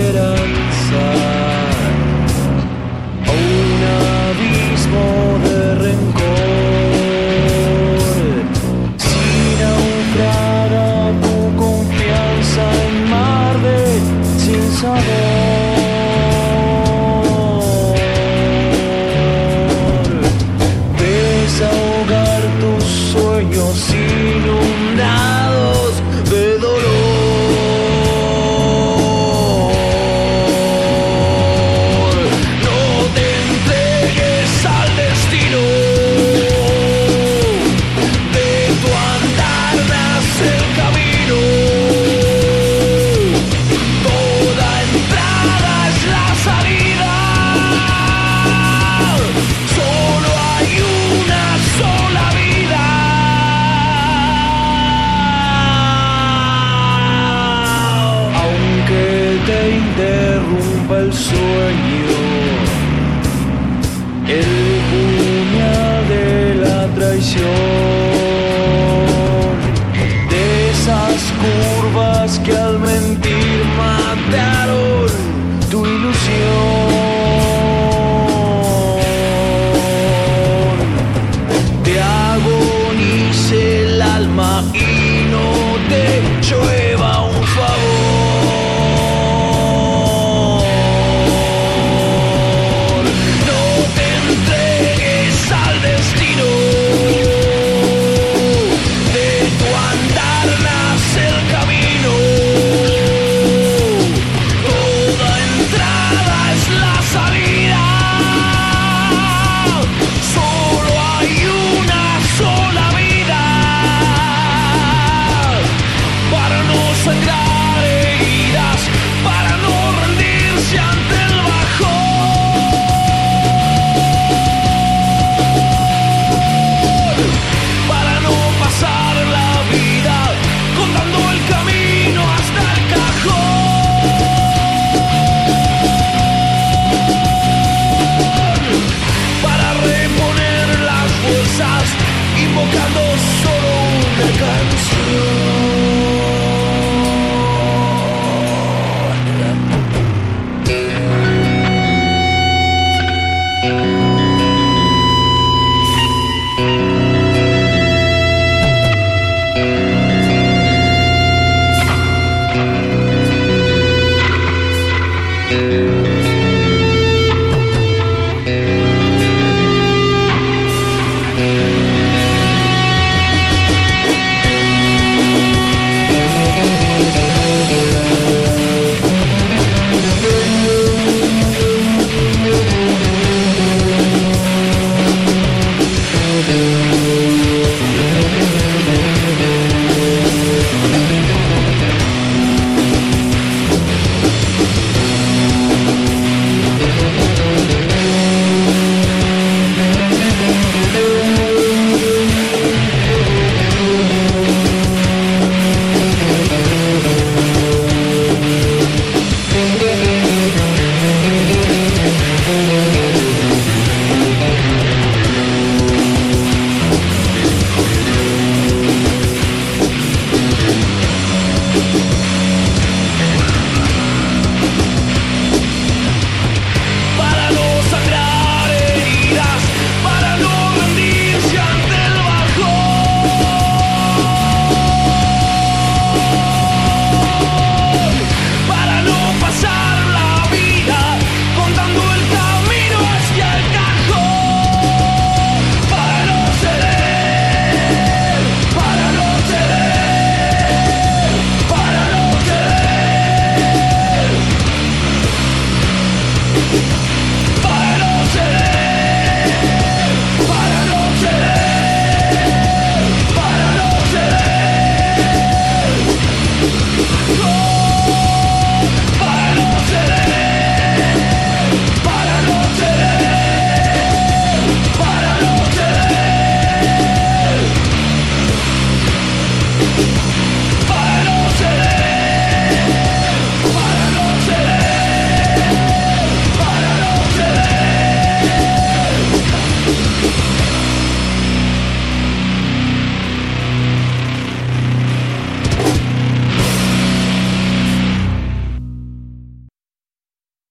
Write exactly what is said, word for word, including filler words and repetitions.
esperanza a un abismo de rencor. Si naufraga tu confianza en mar de sin sabor, desahogar tus sueños inundados de dolor. No te entregues al destino, de tu andar nace el camino. Toda entrada es la salida, solo hay una sola vida. Aunque te interrumpa el sueño, el puñal de la traición, de esas curvas que al mentir mataron tu ilusión, te agonice el alma y no te llueva un favor. No te entregues al destino, de tu andar nace el camino. Toda entrada es la salida, solo hay una sola vida. Para no sangrar heridas, para no rendirse ante el bajón, para no pasar la vida contando el camino hasta el cajón, para reponer las fuerzas invocando solo una canción. Thank you.